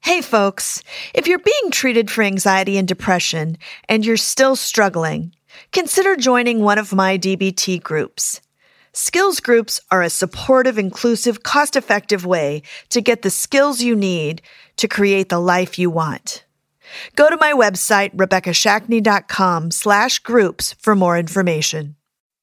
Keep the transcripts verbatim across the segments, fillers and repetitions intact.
Hey folks, if you're being treated for anxiety and depression and you're still struggling, consider joining one of my D B T groups. Skills groups are a supportive, inclusive, cost-effective way to get the skills you need to create the life you want. Go to my website, rebecca shackney dot com slash groups for more information.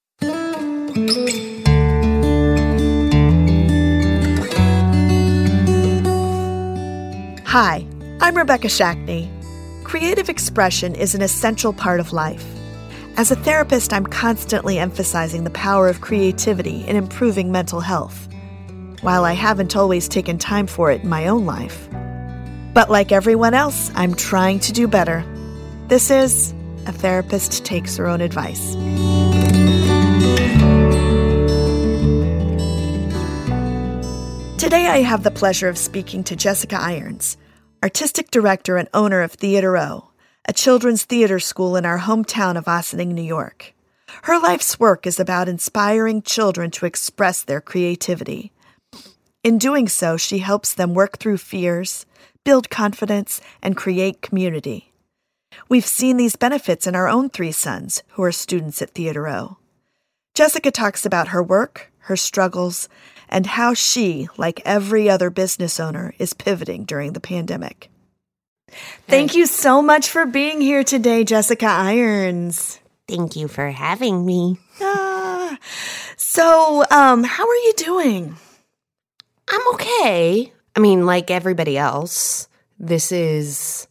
Hi, I'm Rebecca Shackney. Creative expression is an essential part of life. As a therapist, I'm constantly emphasizing the power of creativity in improving mental health, while I haven't always taken time for it in my own life. But like everyone else, I'm trying to do better. This is A Therapist Takes Her Own Advice. Today I have the pleasure of speaking to Jessica Irons, artistic director and owner of Theater O, a children's theater school in our hometown of Ossining, New York. Her life's work is about inspiring children to express their creativity. In doing so, she helps them work through fears, build confidence, and create community. We've seen these benefits in our own three sons, who are students at Theater O. Jessica talks about her work, her struggles, and how she, like every other business owner, is pivoting during the pandemic. Thank you so much for being here today, Jessica Irons. Thank you for having me. Ah, so, um, how are you doing? I'm okay. I mean, like everybody else, this is,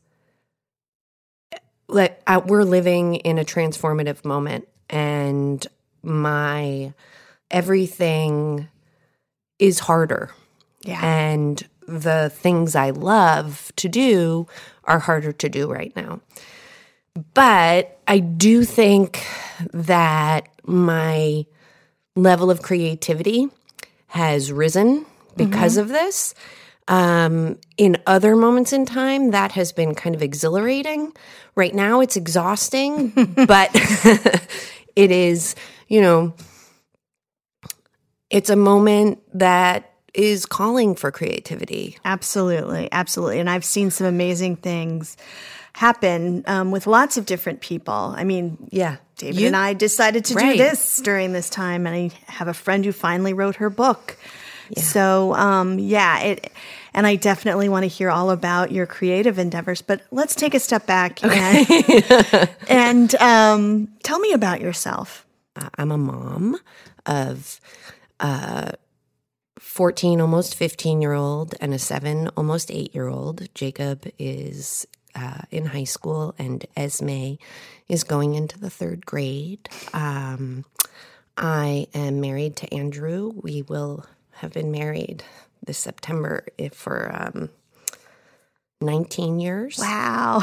like, uh, we're living in a transformative moment, and my everything is harder. Yeah. And the things I love to do are harder to do right now. But I do think that my level of creativity has risen because mm-hmm. of this. Um, in other moments in time, that has been kind of exhilarating. Right now, it's exhausting, but it is, you know, it's a moment that is calling for creativity. Absolutely, absolutely. And I've seen some amazing things happen um, with lots of different people. I mean, yeah, David you, and I decided to right. do this during this time, and I have a friend who finally wrote her book. Yeah. So, um, yeah, it, and I definitely want to hear all about your creative endeavors. But let's take a step back okay. and, and um, tell me about yourself. Uh, I'm a mom of Uh, fourteen, almost fifteen-year-old, and a seven, almost eight-year-old. Jacob is uh, in high school, and Esme is going into the third grade. Um, I am married to Andrew. We will have been married this September if for um, nineteen years. Wow.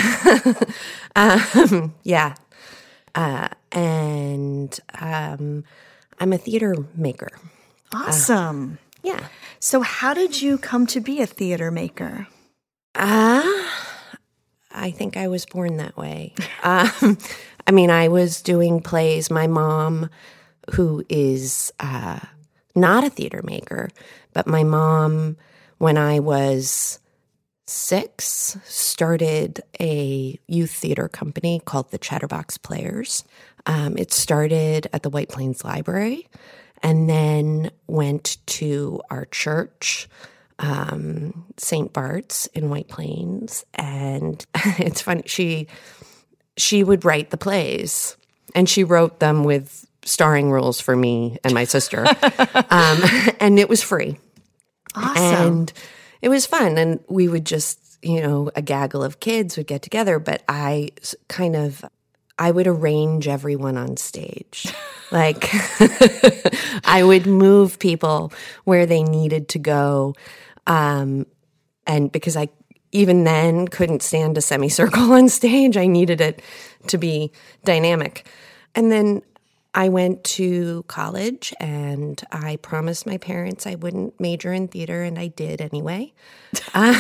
um, yeah. Uh, and um I'm a theater maker. Awesome. Uh, yeah. So how did you come to be a theater maker? Uh, I think I was born that way. um, I mean, I was doing plays. My mom, who is uh, not a theater maker, but my mom, when I was six, started a youth theater company called the Chatterbox Players. Um, it started at the White Plains Library and then went to our church, um, Saint Bart's in White Plains. And it's funny, she she would write the plays, and she wrote them with starring roles for me and my sister. um, and it was free. Awesome. And it was fun. And we would just, you know, a gaggle of kids would get together, but I kind of I would arrange everyone on stage. Like, I would move people where they needed to go. Um, and because I, even then, couldn't stand a semicircle on stage, I needed it to be dynamic. And then I went to college, and I promised my parents I wouldn't major in theater, and I did anyway. um,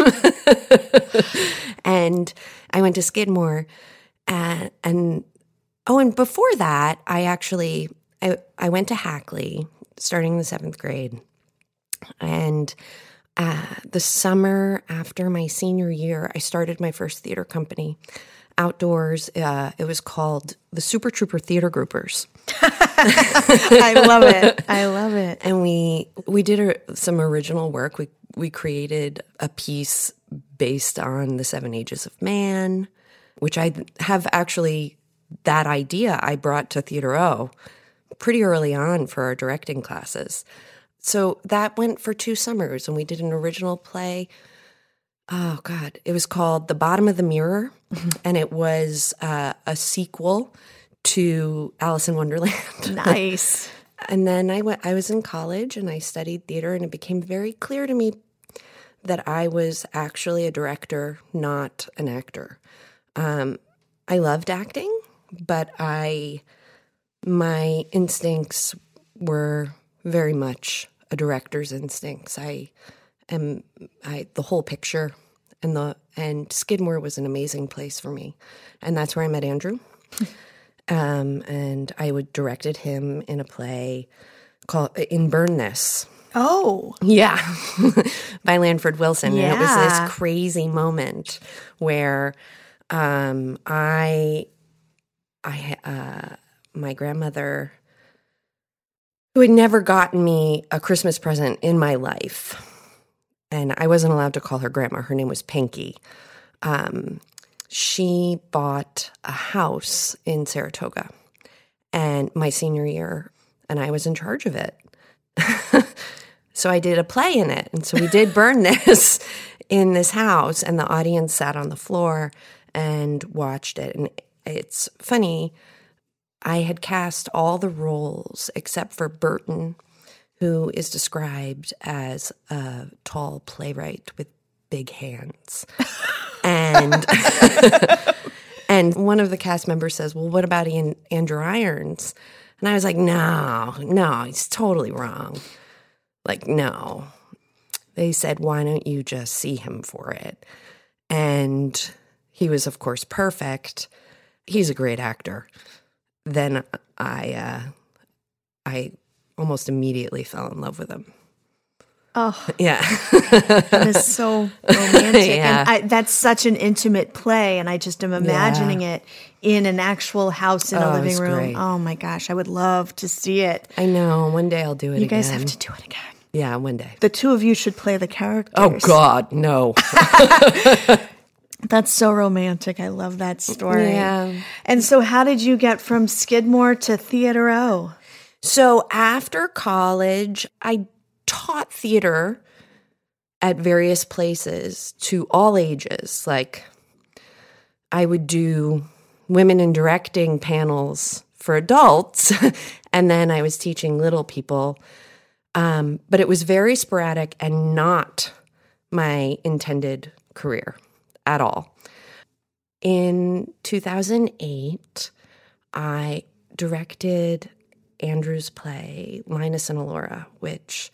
and I went to Skidmore. Uh, and, oh, and before that, I actually, I, I went to Hackley starting in the seventh grade. And Uh, the summer after my senior year, I started my first theater company outdoors. Uh, it was called the Super Trooper Theater Groupers. I love it. I love it. And we we did a, some original work. We we created a piece based on the Seven Ages of Man, which I have actually, that idea I brought to Theater O pretty early on for our directing classes. So that went for two summers, and we did an original play. Oh, God. It was called The Bottom of the Mirror, mm-hmm. and it was uh, a sequel to Alice in Wonderland. Nice. And then I went. I was in college, and I studied theater, and it became very clear to me that I was actually a director, not an actor. Um, I loved acting, but I my instincts were very much a director's instincts. I am I the whole picture, and the and Skidmore was an amazing place for me, and that's where I met Andrew. um, and I would directed him in a play called In Burn This. Oh, yeah, by Lanford Wilson, yeah. And it was this crazy moment where um, I I uh, my grandmother, who had never gotten me a Christmas present in my life, and I wasn't allowed to call her grandma. Her name was Pinky. Um, she bought a house in Saratoga, and my senior year, and I was in charge of it. So I did a play in it, and so we did Burn This in this house, and the audience sat on the floor and watched it. And it's funny, I had cast all the roles except for Burton, who is described as a tall playwright with big hands. and and one of the cast members says, well, what about Ian, Andrew Irons? And I was like, no, no, he's totally wrong. Like, no. They said, why don't you just see him for it? And he was, of course, perfect. He's a great actor. Then I uh, I almost immediately fell in love with him. Oh. Yeah. That is so romantic. Yeah. And I, that's such an intimate play, and I just am imagining yeah. it in an actual house in oh, a living room. Great. Oh, my gosh. I would love to see it. I know. One day I'll do it you again. You guys have to do it again. Yeah, one day. The two of you should play the characters. Oh, God, no. That's so romantic. I love that story. Yeah. And so how did you get from Skidmore to Theater O? So after college, I taught theater at various places to all ages. Like, I would do women in directing panels for adults, and then I was teaching little people. Um, but it was very sporadic and not my intended career at all. In two thousand eight, I directed Andrew's play, Linus and Alora, which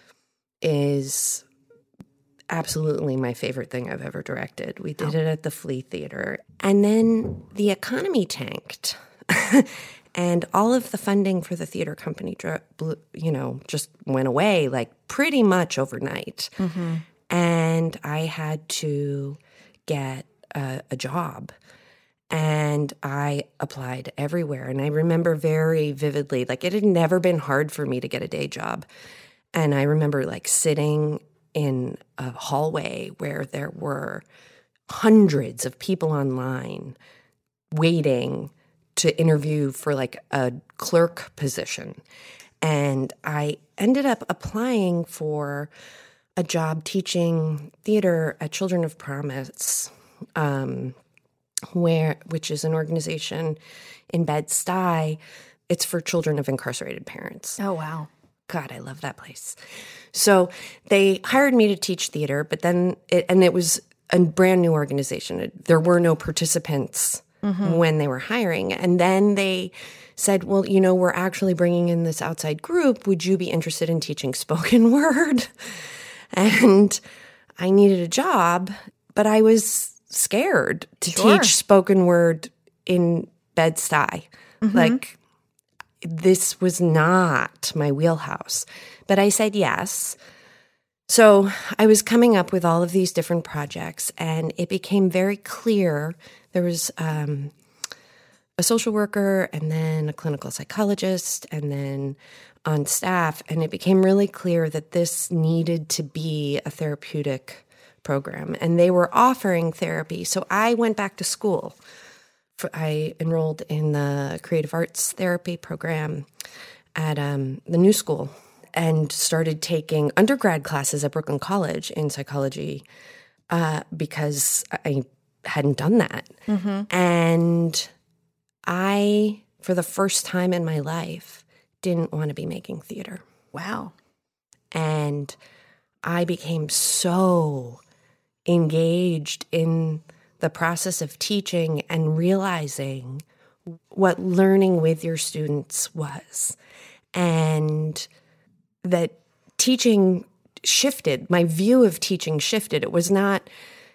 is absolutely my favorite thing I've ever directed. We did oh. it at the Flea Theater. And then the economy tanked. And all of the funding for the theater company, you know, just went away like pretty much overnight. Mm-hmm. And I had to get a, a job. And I applied everywhere. And I remember very vividly, like it had never been hard for me to get a day job. And I remember like sitting in a hallway where there were hundreds of people online waiting to interview for like a clerk position. And I ended up applying for a job teaching theater at Children of Promise, um, where which is an organization in Bed-Stuy. It's for children of incarcerated parents. Oh, wow. God, I love that place. So they hired me to teach theater, but then, it, and it was a brand new organization. There were no participants mm-hmm. when they were hiring. And then they said, well, you know, we're actually bringing in this outside group. Would you be interested in teaching spoken word? And I needed a job, but I was scared to sure. teach spoken word in Bed-Stuy. Mm-hmm. Like, this was not my wheelhouse. But I said yes. So I was coming up with all of these different projects, and it became very clear. There was um, a social worker and then a clinical psychologist and then on staff, and it became really clear that this needed to be a therapeutic program, and they were offering therapy. So I went back to school. I enrolled in the creative arts therapy program at um, the New School and started taking undergrad classes at Brooklyn College in psychology uh, because I hadn't done that. Mm-hmm. And I, for the first time in my life, didn't want to be making theater. Wow. And I became so engaged in the process of teaching and realizing what learning with your students was. And that teaching shifted. My view of teaching shifted. It was not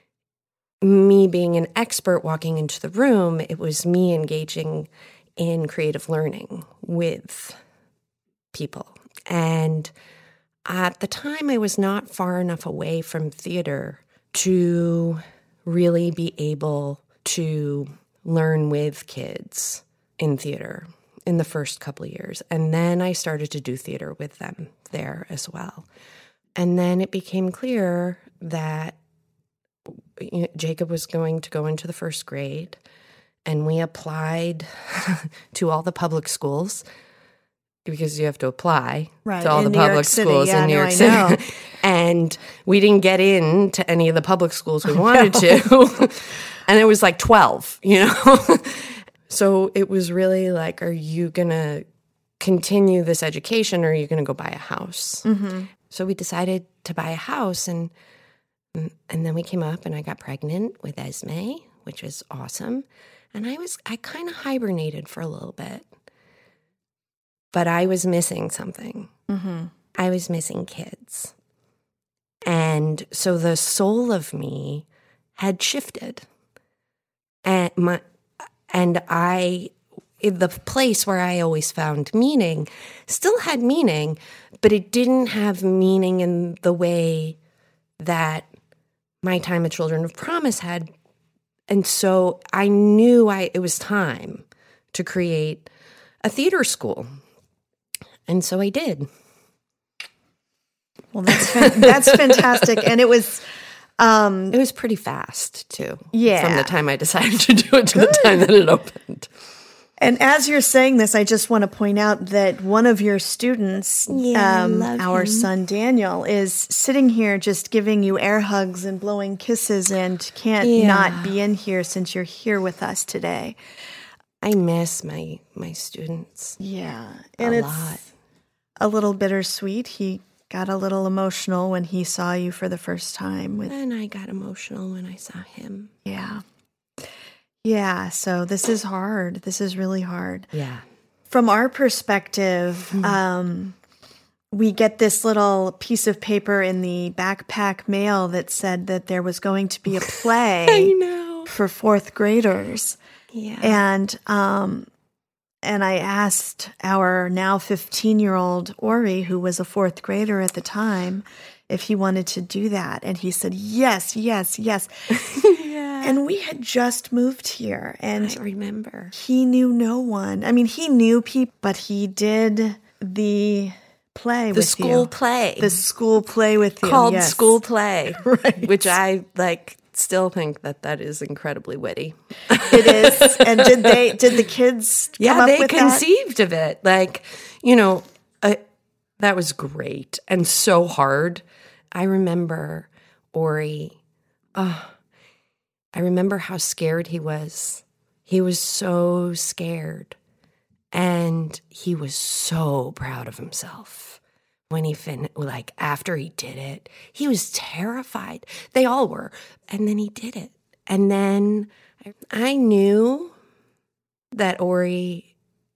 me being an expert walking into the room. It was me engaging in creative learning with people. And at the time, I was not far enough away from theater to really be able to learn with kids in theater in the first couple of years. And then I started to do theater with them there as well. And then it became clear that you know, Jacob was going to go into the first grade, and we applied to all the public schools because you have to apply right. to all in the New public York City. schools yeah, in New no, York I City. know. And we didn't get into any of the public schools we wanted to. And it was like twelve, you know? So it was really like, are you going to continue this education, or are you going to go buy a house? Mm-hmm. So we decided to buy a house, and and then we came up and I got pregnant with Esme, which was awesome. And I was, I kind of hibernated for a little bit, but I was missing something. Mm-hmm. I was missing kids. And so the soul of me had shifted. And my, and I, the place where I always found meaning still had meaning, but it didn't have meaning in the way that my time at Children of Promise had. And so I knew I it was time to create a theater school. And so I did. Well, that's that's fantastic. And it was um, it was pretty fast too. Yeah. From the time I decided to do it to Good. the time that it opened. And as you're saying this, I just want to point out that one of your students, yeah, um, I love our him. son Daniel, is sitting here just giving you air hugs and blowing kisses and can't yeah. not be in here since you're here with us today. I miss my my students. Yeah. And a it's lot. a little bittersweet. He got a little emotional when he saw you for the first time. With, and I got emotional when I saw him. Yeah. Yeah, so this is hard. This is really hard. Yeah. From our perspective, mm-hmm. um, we get this little piece of paper in the backpack mail that said that there was going to be a play I know. for fourth graders. Yeah. And um, and I asked our now fifteen-year-old Ori, who was a fourth grader at the time, if he wanted to do that. And he said, yes, yes, yes. Yeah. And we had just moved here. And I remember. He knew no one. I mean, he knew people, but he did the play the with you. The school play. The school play with you. Called yes. School Play. Right. Which I, like, still think that that is incredibly witty. It is. And did they, did the kids come yeah, up they with conceived that? of it. Like, you know, uh, that was great and so hard. I remember Ori, oh, I remember how scared he was. He was so scared. And he was so proud of himself when he fin like after he did it. He was terrified. They all were. And then he did it. And then I knew that Ori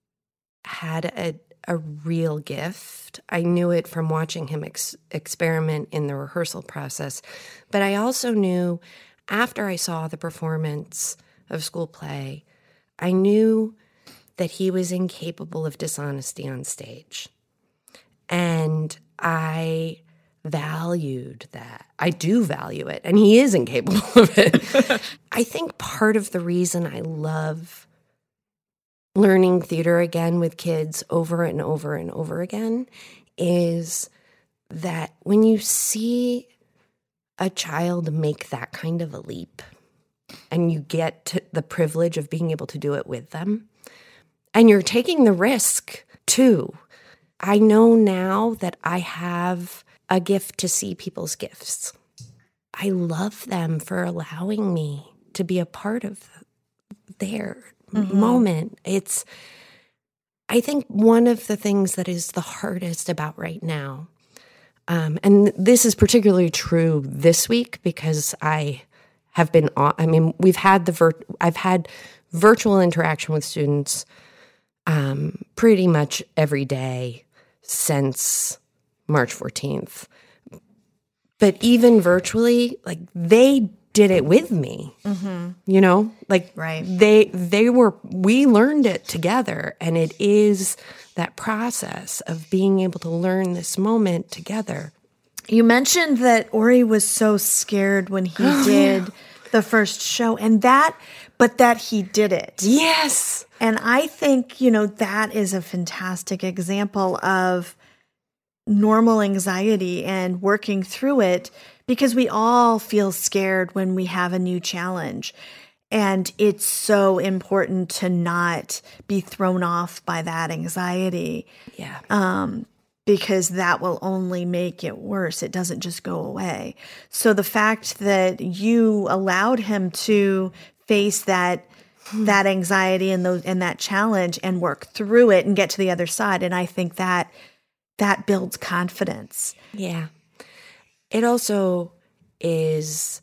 had a a real gift. I knew it from watching him ex- experiment in the rehearsal process. But I also knew after I saw the performance of School Play, I knew that he was incapable of dishonesty on stage. And I valued that. I do value it, and he is incapable of it. I think part of the reason I love learning theater again with kids over and over and over again is that when you see a child make that kind of a leap and you get to the privilege of being able to do it with them, and you're taking the risk too. I know now that I have a gift to see people's gifts. I love them for allowing me to be a part of their mm-hmm. moment. It's, I think one of the things that is the hardest about right now, um, and this is particularly true this week because I have been, I mean, we've had the, vir- I've had virtual interaction with students um, pretty much every day since March fourteenth. But even virtually, like they did it with me, mm-hmm. you know, like right. they, they were, we learned it together. And it is that process of being able to learn this moment together. You mentioned that Ori was so scared when he oh, did yeah. the first show and that, but that he did it. Yes. And I think, you know, that is a fantastic example of normal anxiety and working through it because we all feel scared when we have a new challenge. And it's so important to not be thrown off by that anxiety. Yeah. Um, because that will only make it worse. It doesn't just go away. So the fact that you allowed him to face that that anxiety and those and that challenge and work through it and get to the other side, and I think that that builds confidence. Yeah. It also is,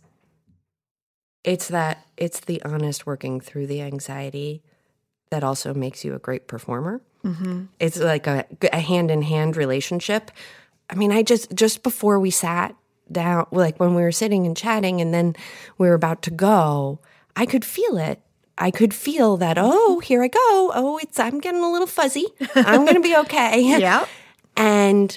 it's that, it's the honest working through the anxiety that also makes you a great performer. Mm-hmm. It's like a, a hand-in-hand relationship. I mean, I just, just before we sat down, like when we were sitting and chatting and then we were about to go, I could feel it. I could feel that, oh, here I go. Oh, it's, I'm getting a little fuzzy. I'm going to be okay. Yeah. And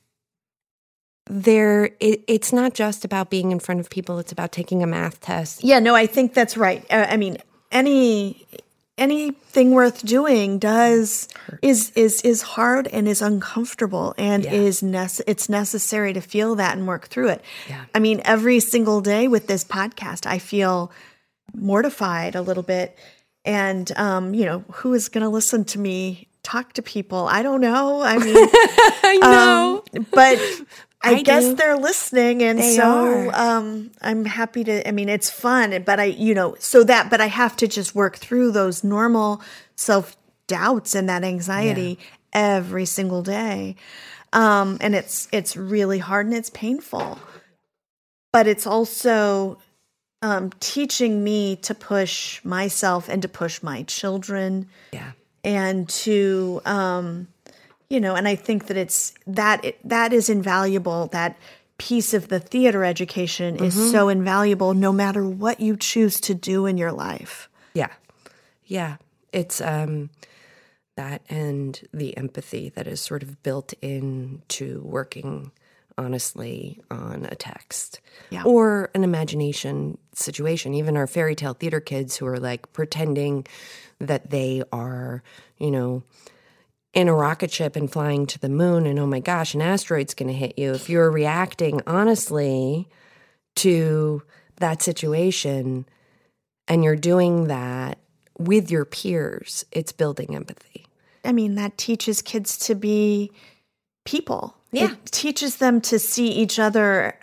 there, it, it's not just about being in front of people. It's about taking a math test. Yeah, no, I think that's right. Uh, I mean, any anything worth doing does is is is hard and is uncomfortable and yeah. is nece- it's necessary to feel that and work through it. Yeah. I mean, every single day with this podcast, I feel mortified a little bit, and um, you know, who is going to listen to me talk to people? I don't know. I mean, I know, um, but I, I guess do. they're listening, and they so um, I'm happy to. I mean, it's fun, but I, you know, so that, but I have to just work through those normal self doubts and that anxiety yeah. every single day, um, and it's it's really hard and it's painful, but it's also um, teaching me to push myself and to push my children. Yeah. And to, um, you know, and I think that it's that it, that is invaluable. That piece of the theater education mm-hmm. is so invaluable, no matter what you choose to do in your life. Yeah, yeah, it's um, that and the empathy that is sort of built into working honestly on a text yeah. or an imagination situation. Even our fairy tale theater kids who are like pretending that they are, you know, in a rocket ship and flying to the moon and, oh my gosh, an asteroid's going to hit you. If you're reacting honestly to that situation and you're doing that with your peers, it's building empathy. I mean, that teaches kids to be people. Yeah. It teaches them to see each other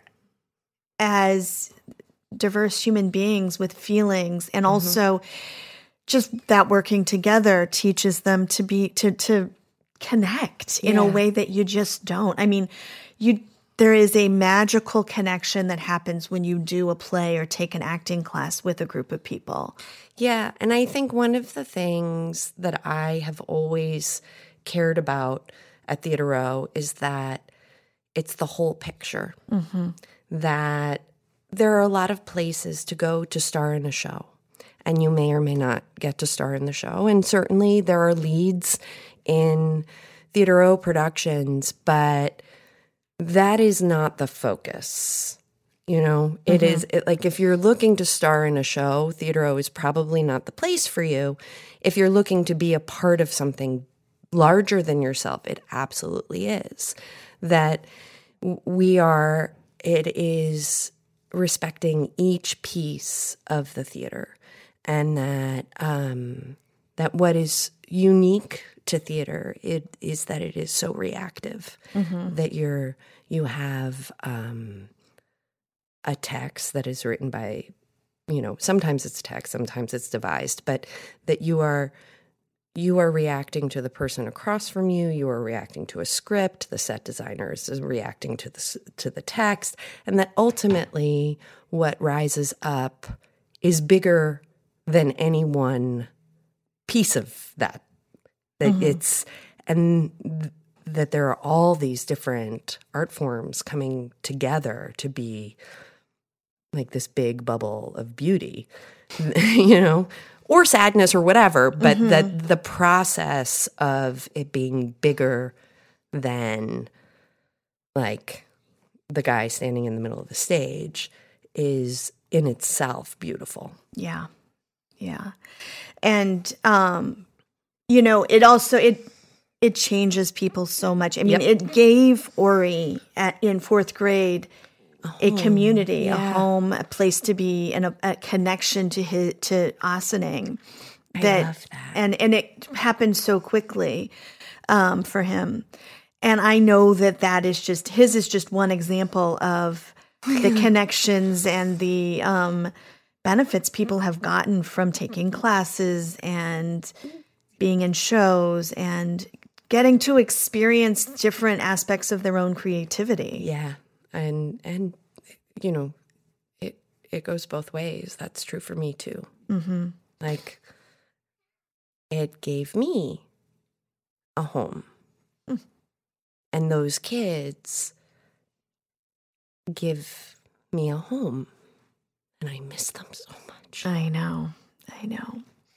as diverse human beings with feelings, and mm-hmm. also just that working together teaches them to be to to connect in yeah. a way that you just don't. I mean, you there is a magical connection that happens when you do a play or take an acting class with a group of people. Yeah, and I think one of the things that I have always cared about at Theater Row is that it's the whole picture. Mm-hmm. That there are a lot of places to go to star in a show, and you may or may not get to star in the show. And certainly there are leads in Theater Row productions, but that is not the focus. You know, it mm-hmm. is it, like if you're looking to star in a show, Theater O is probably not the place for you. If you're looking to be a part of something larger than yourself, it absolutely is. That we are, it is respecting each piece of the theater, and that um, that what is unique to theater it is that it is so reactive. Mm-hmm. That you're you have. Um, a text that is written by, you know, sometimes it's text, sometimes it's devised, but that you are you are reacting to the person across from you, you are reacting to a script, the set designer is reacting to the, to the text, and that ultimately what rises up is bigger than any one piece of that. That mm-hmm. it's, and th- that there are all these different art forms coming together to be like this big bubble of beauty, you know, or sadness or whatever, but mm-hmm. that the process of it being bigger than like the guy standing in the middle of the stage is in itself beautiful. Yeah. Yeah. And, um, you know, it also, it, it changes people so much. I mean, yep. it gave Ori at, in fourth grade a community, yeah. a home, a place to be, and a, a connection to his, to Ossining. That, I love that. And, and it happened so quickly um, for him. And I know that that is just, his is just one example of the connections and the um, benefits people have gotten from taking classes and being in shows and getting to experience different aspects of their own creativity. Yeah. And, and you know, it it goes both ways. That's true for me, too. Mm-hmm. Like, it gave me a home. Mm. And those kids give me a home. And I miss them so much. I know. I know.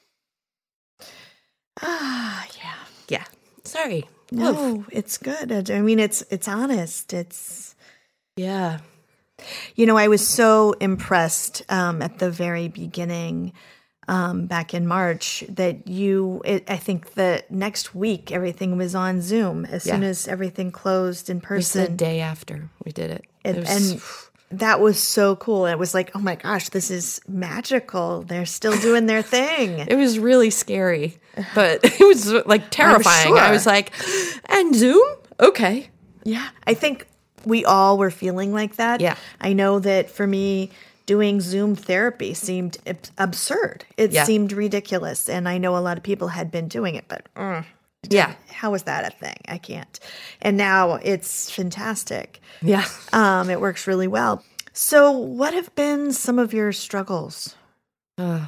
Ah, yeah. Yeah. Sorry. No, Oof. It's good. I mean, it's it's honest. It's... Yeah. You know, I was so impressed um, at the very beginning, um, back in March, that you, it, I think the next week, everything was on Zoom as yeah. soon as everything closed in person. It was the day after we did it. it, it was, and that was so cool. It was like, oh my gosh, this is magical. They're still doing their thing. It was really scary, but it was like terrifying. Sure. I was like, and Zoom? Okay. Yeah. I think we all were feeling like that. Yeah. I know that for me, doing Zoom therapy seemed absurd. It yeah. seemed ridiculous. And I know a lot of people had been doing it, but uh, yeah, how is that a thing? I can't. And now it's fantastic. Yeah. Um, it works really well. So what have been some of your struggles? Uh,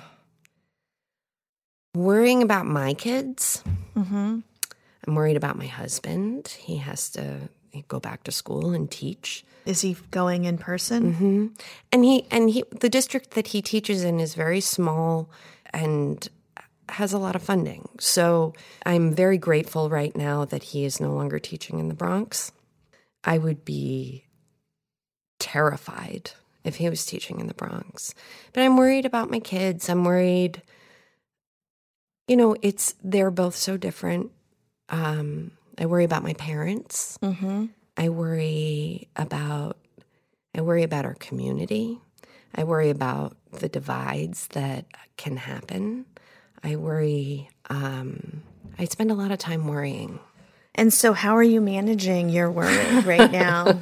worrying about my kids. Mm-hmm. I'm worried about my husband. He has to go back to school and teach. Is he going in person? Mm-hmm. And he and he the district that he teaches in is very small and has a lot of funding. So I'm very grateful right now that he is no longer teaching in the Bronx. I would be terrified if he was teaching in the Bronx. But I'm worried about my kids. I'm worried, you know, it's they're both so different. Um, I worry about my parents. Mm-hmm. I worry about I worry about our community. I worry about the divides that can happen. I worry. Um, I spend a lot of time worrying. And so, how are you managing your worry right now?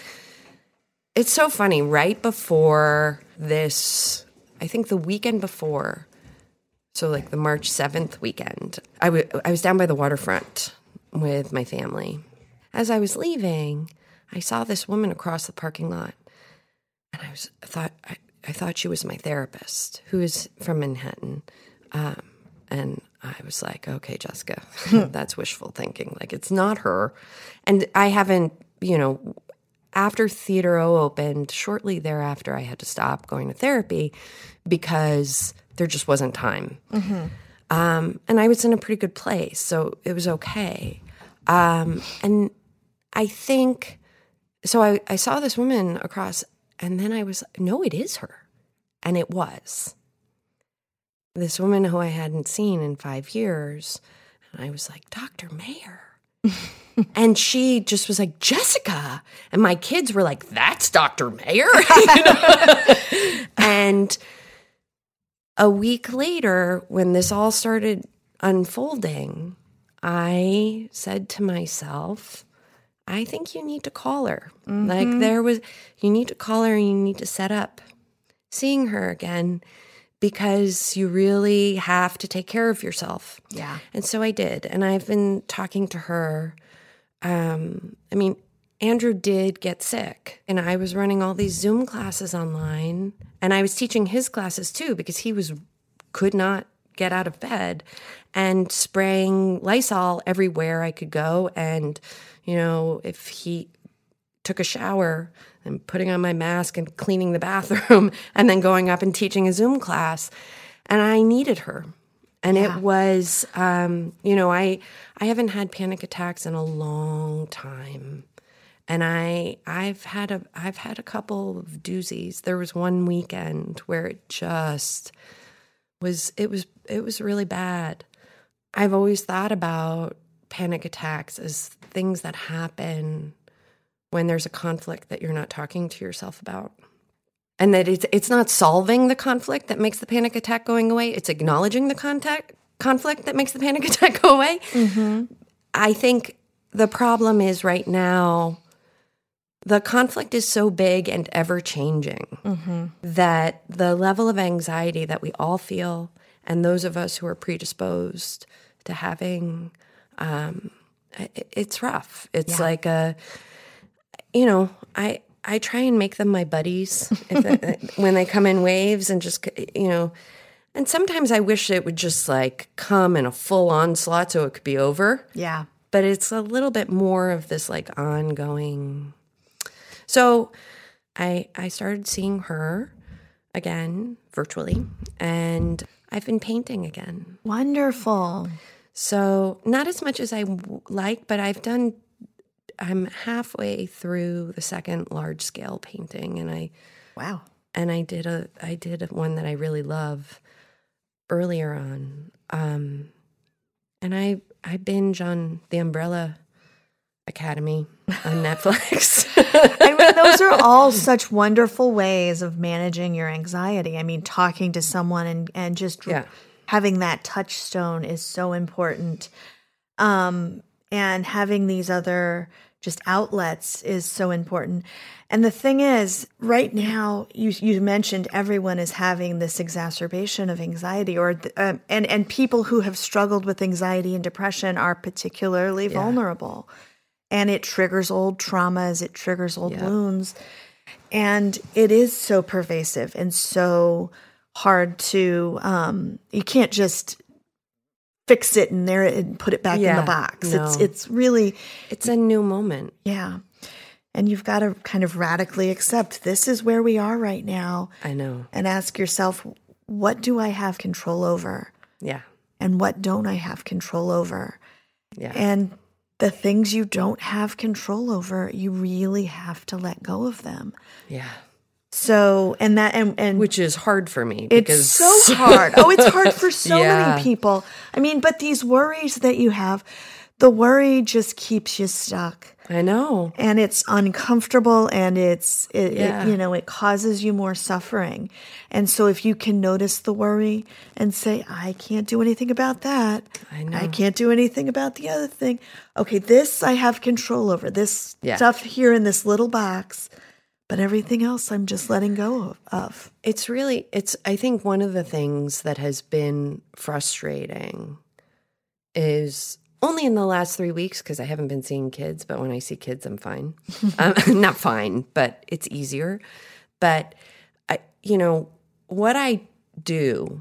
It's so funny. Right before this, I think the weekend before, so like the March seventh weekend, I, w- I was down by the waterfront with my family. As I was leaving, I saw this woman across the parking lot, and I was I thought I, I thought she was my therapist, who is from Manhattan, um, and I was like, okay, Jessica, that's wishful thinking. Like, it's not her, and I haven't, you know. After Theater O opened, shortly thereafter, I had to stop going to therapy because there just wasn't time. Mm-hmm. Um, and I was in a pretty good place, so it was okay. Um, and I think so I, I saw this woman across, and then I was, no, it is her. And it was. This woman who I hadn't seen in five years. And I was like, Doctor Mayer. And she just was like, Jessica. And my kids were like, that's Doctor Mayer. You know? And a week later, when this all started unfolding, I said to myself, I think you need to call her. Mm-hmm. Like there was, you need to call her and you need to set up seeing her again because you really have to take care of yourself. Yeah. And so I did. And I've been talking to her. Um, I mean, Andrew did get sick and I was running all these Zoom classes online and I was teaching his classes too because he was, could not get out of bed and spraying Lysol everywhere I could go. And, you know, if he took a shower and putting on my mask and cleaning the bathroom and then going up and teaching a Zoom class. And I needed her. And yeah. it was, um, you know, I I haven't had panic attacks in a long time. And I I've had a I've had a couple of doozies. There was one weekend where it just was it was it was really bad. I've always thought about panic attacks as things that happen when there's a conflict that you're not talking to yourself about. And that it's it's not solving the conflict that makes the panic attack going away. It's acknowledging the contact, conflict that makes the panic attack go away. Mm-hmm. I think the problem is right now, the conflict is so big and ever-changing mm-hmm. that the level of anxiety that we all feel, and those of us who are predisposed to having, um, it, it's rough. It's yeah. like a... You know, I I try and make them my buddies if it, when they come in waves and just, you know, and sometimes I wish it would just like come in a full onslaught so it could be over. Yeah. But it's a little bit more of this like ongoing. So I I started seeing her again virtually and I've been painting again. Wonderful. So not as much as I w- like, but I've done I'm halfway through the second large scale painting and I wow. And I did a I did one that I really love earlier on. Um, and I I binge on The Umbrella Academy on Netflix. I mean, those are all such wonderful ways of managing your anxiety. I mean, talking to someone and, and just yeah. having that touchstone is so important. Um, and having these other just outlets is so important. And the thing is, right now, you you mentioned everyone is having this exacerbation of anxiety, or um, and and people who have struggled with anxiety and depression are particularly yeah. vulnerable, and it triggers old traumas, it triggers old yeah. wounds, and it is so pervasive and so hard to. Um, you can't just fix it and there and put it back yeah, in the box. No. It's it's really it's a new moment. Yeah. And you've got to kind of radically accept this is where we are right now. I know. And ask yourself, what do I have control over? Yeah. And what don't I have control over? Yeah. And the things you don't have control over, you really have to let go of them. Yeah. So, and that, and, and which is hard for me because it's so hard. Oh, it's hard for so yeah. many people. I mean, but these worries that you have, the worry just keeps you stuck. I know. And it's uncomfortable and it's, it, yeah. it, you know, it causes you more suffering. And so if you can notice the worry and say, I can't do anything about that. I know. I can't do anything about the other thing. Okay, this I have control over. This yeah. stuff here in this little box. But everything else I'm just letting go of. It's really, it's, I think one of the things that has been frustrating is only in the last three weeks, because I haven't been seeing kids, but when I see kids, I'm fine. um, not fine, but it's easier. But, I, you know, what I do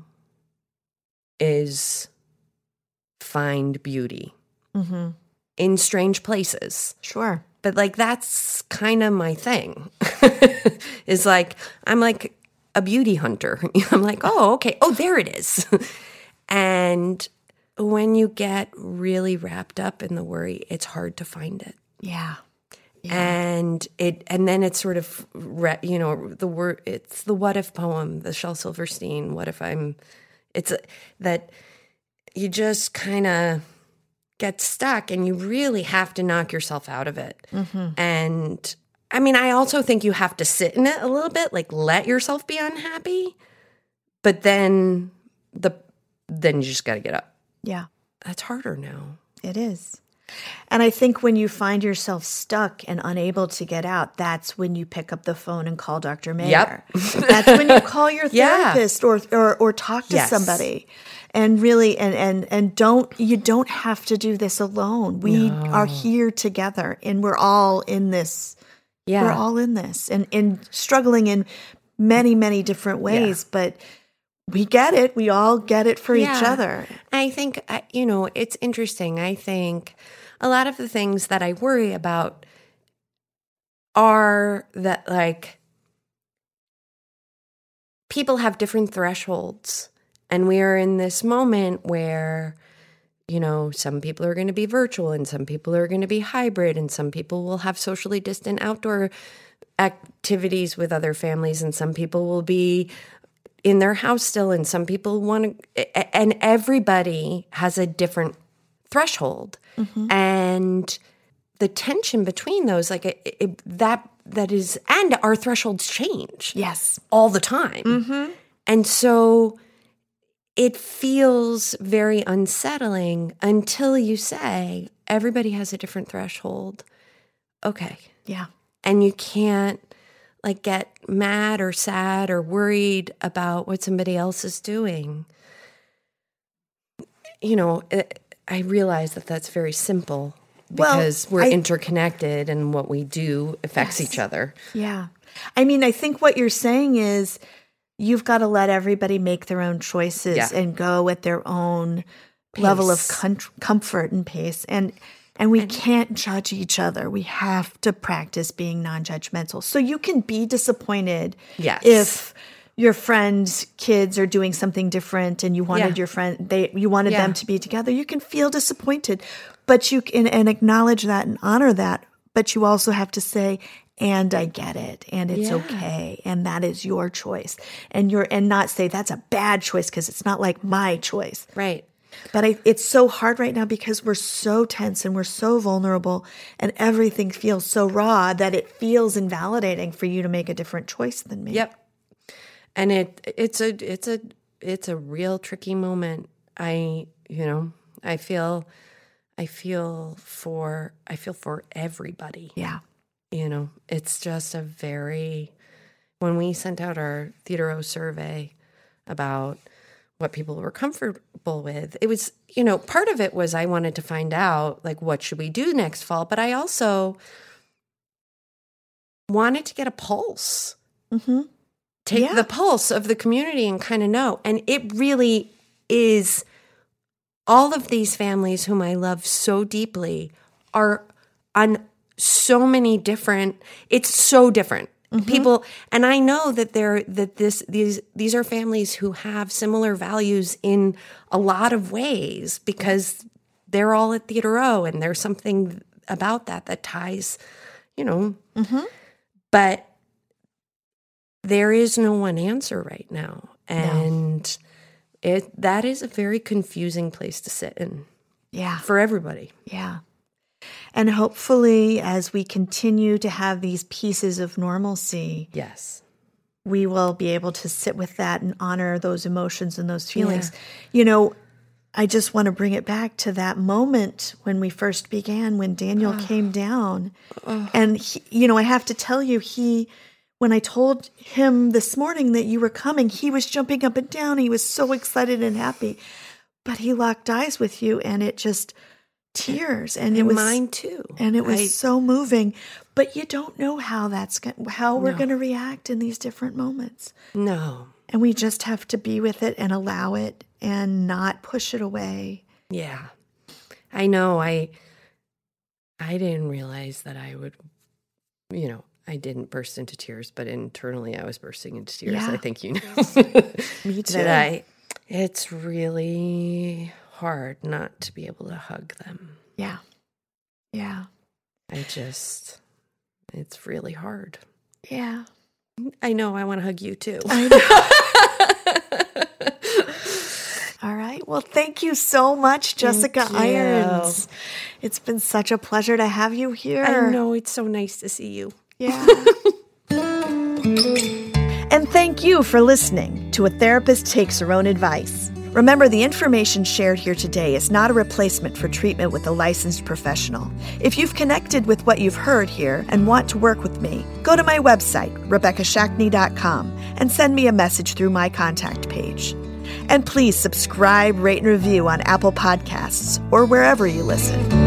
is find beauty mm-hmm. in strange places. Sure. But like, that's kind of my thing. Is like, I'm like a beauty hunter. I'm like, oh, okay. Oh, there it is. And when you get really wrapped up in the worry, it's hard to find it. Yeah. Yeah. And it, and then it's sort of, re, you know, the word, it's the what if poem, the Shel Silverstein, what if I'm, it's a, that you just kind of get stuck and you really have to knock yourself out of it. Mm-hmm. And I mean, I also think you have to sit in it a little bit, like let yourself be unhappy, but then the, then you just got to get up. Yeah. That's harder now. It is. And I think when you find yourself stuck and unable to get out, that's when you pick up the phone and call Doctor Mayer. Yep. That's when you call your therapist yeah. or, or or talk to yes. somebody. And really, and, and, and don't, you don't have to do this alone. We no. are here together and we're all in this. Yeah. We're all in this and, and struggling in many, many different ways, yeah. but we get it. We all get it for yeah. each other. I think, you know, it's interesting. I think a lot of the things that I worry about are that, like, people have different thresholds. And we are in this moment where, you know, some people are going to be virtual and some people are going to be hybrid and some people will have socially distant outdoor activities with other families and some people will be in their house still, and some people want to, and everybody has a different threshold, mm-hmm. and the tension between those, like it, it, that, that is, and our thresholds change, yes, all the time, mm-hmm. and so it feels very unsettling until you say everybody has a different threshold. Okay, yeah, and you can't. Like get mad or sad or worried about what somebody else is doing. You know, it, I realize that that's very simple because well, we're I, interconnected and what we do affects yes. each other. Yeah. I mean, I think what you're saying is you've got to let everybody make their own choices yeah. and go at their own pace. Level of com- comfort and pace. And And we can't judge each other. We have to practice being non-judgmental. So you can be disappointed yes. if your friend's kids are doing something different and you wanted yeah. your friend, they you wanted yeah. them to be together. You can feel disappointed, but you can and acknowledge that and honor that. But you also have to say, and I get it, and it's yeah. okay, and that is your choice, and you're and not say that's a bad choice because it's not like my choice, right? But I, it's so hard right now because we're so tense and we're so vulnerable and everything feels so raw that it feels invalidating for you to make a different choice than me. Yep. And it it's a it's a it's a real tricky moment. I you know, I feel I feel for I feel for everybody. Yeah. You know, it's just a very when we sent out our Theater O survey about what people were comfortable with. It was, you know, part of it was I wanted to find out, like, what should we do next fall? But I also wanted to get a pulse. Mm-hmm. Take yeah. the pulse of the community and kind of know. And it really is all of these families whom I love so deeply are on so many different, it's so different. Mm-hmm. People, and I know that they're that this these these are families who have similar values in a lot of ways because they're all at Theater O, and there's something about that that ties, you know. Mm-hmm. But there is no one answer right now, and no. it that is a very confusing place to sit in. Yeah, for everybody. Yeah. And hopefully, as we continue to have these pieces of normalcy, yes, we will be able to sit with that and honor those emotions and those feelings. Yeah. You know, I just want to bring it back to that moment when we first began, when Daniel oh. came down. Oh. And, he, you know, I have to tell you, he, when I told him this morning that you were coming, he was jumping up and down. He was so excited and happy. But he locked eyes with you, and it just... tears and, and it was mine too and it was I, so moving, but you don't know how that's how we're no. going to react in these different moments. No. And we just have to be with it and allow it and not push it away. Yeah. I know I I didn't realize that I would, you know, I didn't burst into tears, but internally I was bursting into tears. Yeah. I think you know. Me too. That I it's really hard not to be able to hug them. Yeah. Yeah. I just, it's really hard. Yeah. I know. I want to hug you too. I know. All right. Well, thank you so much, Jessica Thank you. Irons. It's been such a pleasure to have you here. I know. It's so nice to see you. Yeah. And thank you for listening to A Therapist Takes Her Own Advice. Remember, the information shared here today is not a replacement for treatment with a licensed professional. If you've connected with what you've heard here and want to work with me, go to my website, rebecca shackney dot com, and send me a message through my contact page. And please subscribe, rate, and review on Apple Podcasts or wherever you listen.